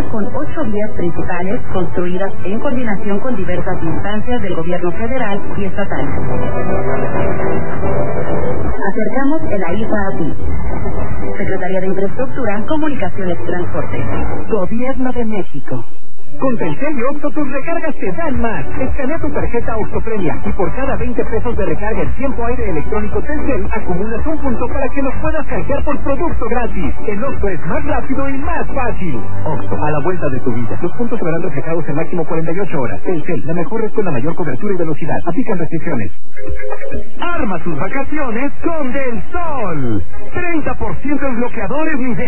con 8 vías principales construidas en coordinación con diversas instancias del gobierno federal y estatal. Acercamos el AIFA a ti. Secretaría de Infraestructura, Comunicaciones y Transporte. Gobierno de México. Con Telcel y Oxxo tus recargas te dan más. Escanea tu tarjeta Oxxo Premia y por cada 20 pesos de recarga en tiempo aire electrónico Telcel acumulas un punto para que los puedas canjear por producto gratis. El Oxxo es más rápido y más fácil. Oxxo, a la vuelta de tu vida. Los puntos serán reflejados en máximo 48 horas. Telcel, la mejor red con la mayor cobertura y velocidad. Aplican restricciones. Arma tus vacaciones con Del Sol. 30% en bloqueadores ni